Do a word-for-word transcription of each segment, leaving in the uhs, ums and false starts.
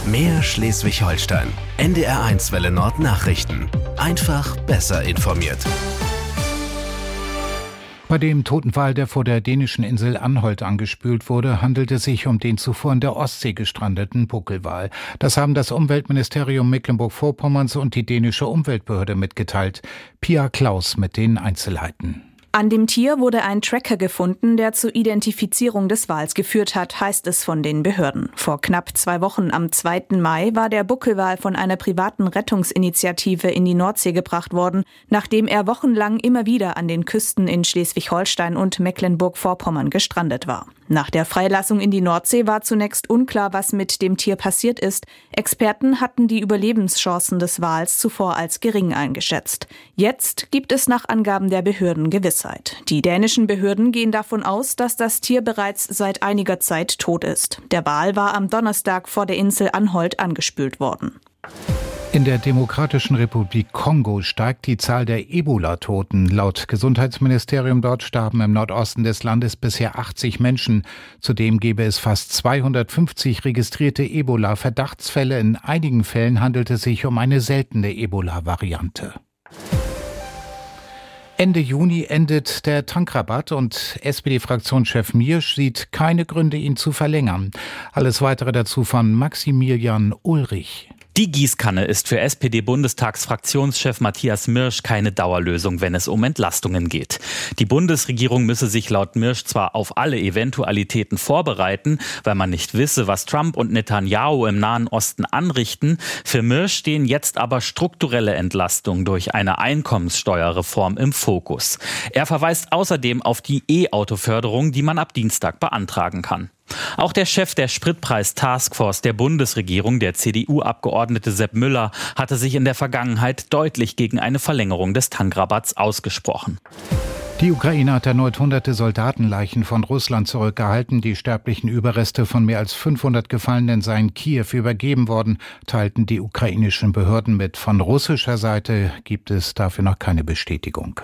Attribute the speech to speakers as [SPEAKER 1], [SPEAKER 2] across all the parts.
[SPEAKER 1] Mehr Schleswig-Holstein. N D R eins Welle Nord Nachrichten. Einfach besser informiert.
[SPEAKER 2] Bei dem Totenwal, der vor der dänischen Insel Anholt angespült wurde, handelt es sich um den zuvor in der Ostsee gestrandeten Buckelwal. Das haben das Umweltministerium Mecklenburg-Vorpommerns und die dänische Umweltbehörde mitgeteilt. Pia Klaus mit den Einzelheiten.
[SPEAKER 3] An dem Tier wurde ein Tracker gefunden, der zur Identifizierung des Wals geführt hat, heißt es von den Behörden. Vor knapp zwei Wochen, am zweiten Mai, war der Buckelwal von einer privaten Rettungsinitiative in die Nordsee gebracht worden, nachdem er wochenlang immer wieder an den Küsten in Schleswig-Holstein und Mecklenburg-Vorpommern gestrandet war. Nach der Freilassung in die Nordsee war zunächst unklar, was mit dem Tier passiert ist. Experten hatten die Überlebenschancen des Wals zuvor als gering eingeschätzt. Jetzt gibt es nach Angaben der Behörden Gewissheit. Die dänischen Behörden gehen davon aus, dass das Tier bereits seit einiger Zeit tot ist. Der Wal war am Donnerstag vor der Insel Anholt angespült worden.
[SPEAKER 2] In der Demokratischen Republik Kongo steigt die Zahl der Ebola-Toten. Laut Gesundheitsministerium dort starben im Nordosten des Landes bisher achtzig Menschen. Zudem gäbe es fast zweihundertfünfzig registrierte Ebola-Verdachtsfälle. In einigen Fällen handelt es sich um eine seltene Ebola-Variante. Ende Juni endet der Tankrabatt und S P D-Fraktionschef Miersch sieht keine Gründe, ihn zu verlängern. Alles Weitere dazu von Maximilian Ulrich.
[SPEAKER 4] Die Gießkanne ist für S P D-Bundestagsfraktionschef Matthias Miersch keine Dauerlösung, wenn es um Entlastungen geht. Die Bundesregierung müsse sich laut Miersch zwar auf alle Eventualitäten vorbereiten, weil man nicht wisse, was Trump und Netanyahu im Nahen Osten anrichten. Für Miersch stehen jetzt aber strukturelle Entlastungen durch eine Einkommenssteuerreform im Fokus. Er verweist außerdem auf die E-Auto-Förderung, die man ab Dienstag beantragen kann. Auch der Chef der Spritpreis-Taskforce der Bundesregierung, der C D U-Abgeordnete Sepp Müller, hatte sich in der Vergangenheit deutlich gegen eine Verlängerung des Tankrabatts ausgesprochen.
[SPEAKER 2] Die Ukraine hat erneut hunderte Soldatenleichen von Russland zurückgehalten. Die sterblichen Überreste von mehr als fünfhundert Gefallenen seien Kiew übergeben worden, teilten die ukrainischen Behörden mit. Von russischer Seite gibt es dafür noch keine Bestätigung.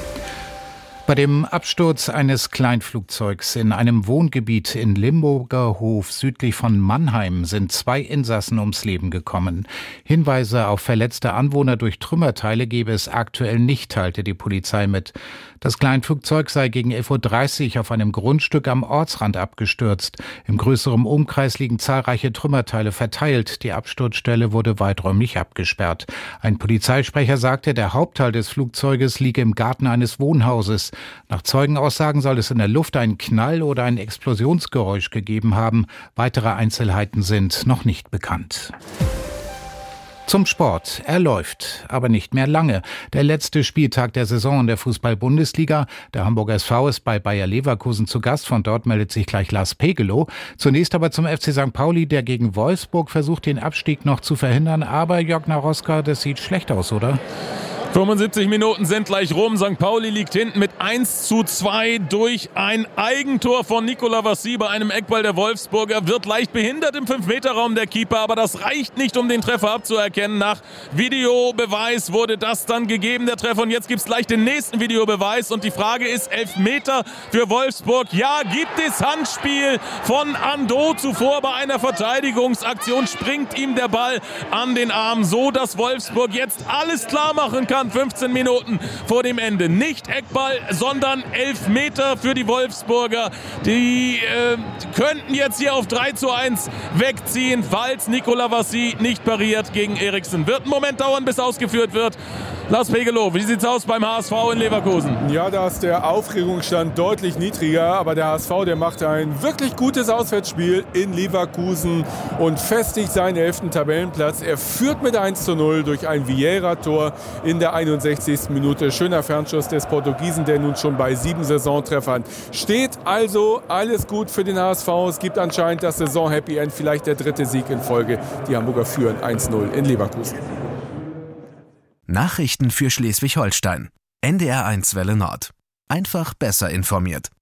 [SPEAKER 2] Bei dem Absturz eines Kleinflugzeugs in einem Wohngebiet in Limburger Hof südlich von Mannheim sind zwei Insassen ums Leben gekommen. Hinweise auf verletzte Anwohner durch Trümmerteile gebe es aktuell nicht, teilte die Polizei mit. Das Kleinflugzeug sei gegen elf Uhr dreißig auf einem Grundstück am Ortsrand abgestürzt. Im größeren Umkreis liegen zahlreiche Trümmerteile verteilt. Die Absturzstelle wurde weiträumig abgesperrt. Ein Polizeisprecher sagte, der Hauptteil des Flugzeuges liege im Garten eines Wohnhauses. Nach Zeugenaussagen soll es in der Luft einen Knall oder ein Explosionsgeräusch gegeben haben. Weitere Einzelheiten sind noch nicht bekannt. Zum Sport. Er läuft, aber nicht mehr lange. Der letzte Spieltag der Saison in der Fußball-Bundesliga. Der Hamburger S V ist bei Bayer Leverkusen zu Gast. Von dort meldet sich gleich Lars Pegelow. Zunächst aber zum F C Sankt Pauli, der gegen Wolfsburg versucht, den Abstieg noch zu verhindern. Aber Jörg Naroska, das sieht schlecht aus, oder?
[SPEAKER 5] fünfundsiebzig Minuten sind gleich rum. Sankt Pauli liegt hinten mit eins zu zwei durch ein Eigentor von Nicolas Vassy bei einem Eckball der Wolfsburger. Wird leicht behindert im fünf Meter Raum der Keeper, aber das reicht nicht, um den Treffer abzuerkennen. Nach Videobeweis wurde das dann gegeben, der Treffer. Und jetzt gibt es gleich den nächsten Videobeweis. Und die Frage ist, Elfmeter für Wolfsburg. Ja, gibt es Handspiel von Ando. Zuvor bei einer Verteidigungsaktion springt ihm der Ball an den Arm, so dass Wolfsburg jetzt alles klar machen kann. fünfzehn Minuten vor dem Ende. Nicht Eckball, sondern Elfmeter für die Wolfsburger. Die äh, könnten jetzt hier auf drei zu eins wegziehen, falls Nicolas Vassy nicht pariert gegen Eriksen. Wird einen Moment dauern, bis ausgeführt wird. Lars Pegelow, wie sieht's aus beim H S V in Leverkusen?
[SPEAKER 6] Ja, da ist der Aufregungsstand deutlich niedriger, aber der H S V, der macht ein wirklich gutes Auswärtsspiel in Leverkusen und festigt seinen elften Tabellenplatz. Er führt mit eins zu null durch ein Vieira-Tor in der einundsechzigsten Minute. Schöner Fernschuss des Portugiesen, der nun schon bei sieben Saisontreffern steht. Also alles gut für den H S V. Es gibt anscheinend das Saison-Happy End, vielleicht der dritte Sieg in Folge. Die Hamburger führen eins zu null in Leverkusen.
[SPEAKER 1] Nachrichten für Schleswig-Holstein. N D R eins Welle Nord. Einfach besser informiert.